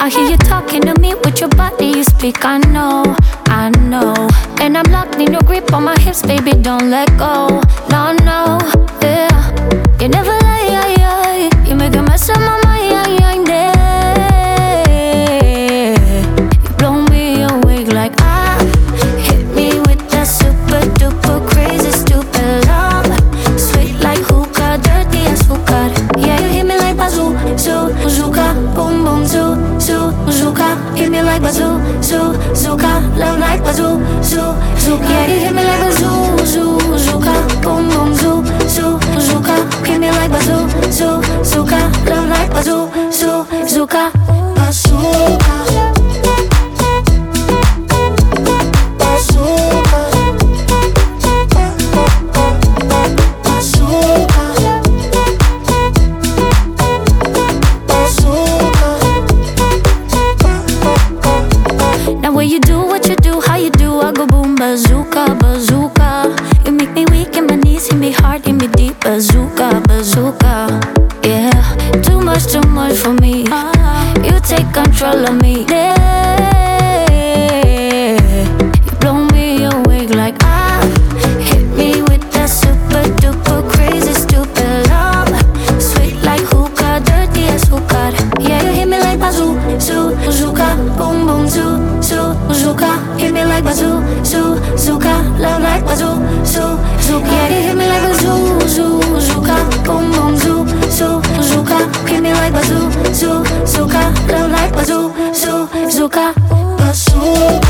I hear you talking to me with your body, you speak, I know, I know. And I'm locked in your grip on my hips, baby, don't let go. No, no, yeah. You never lie, yeah, yeah. You make a mess of my mind, yeah, yeah, yeah. You blow me awake like hit me with that super duper crazy stupid love. Sweet like hookah, dirty as hookah. Yeah, you hit me like bazoo, bazooka, boom boom zoo, bazooka. Hit me like bazoo, bazooka, love like bazoo, bazooka. Yeah, you hit me like bazoo, bazooka, boom boom zoo, bazooka. Hit me like bazoo, bazooka, love like bazoo, bazooka, bazooka. When you do what you do, how you do, I go boom, bazooka, bazooka. You make me weak and my knees hit me hard, hit me deep, bazooka, bazooka. Yeah, too much for me. You take control of me. Yeah, you blow me awake like hit me with that super duper crazy stupid love. Sweet like hookah, dirty as hookah. Yeah, you hit me like bazoo, bazooka, boom boom zoo. Bazooka, hit me like bazoo, bazooka, love like bazoo, bazooka. Yeah, you hit me like bazoo, bazooka, boom boom zoo, bazooka. Hit me like bazoo, bazooka, love like bazoo, bazooka, bazooka.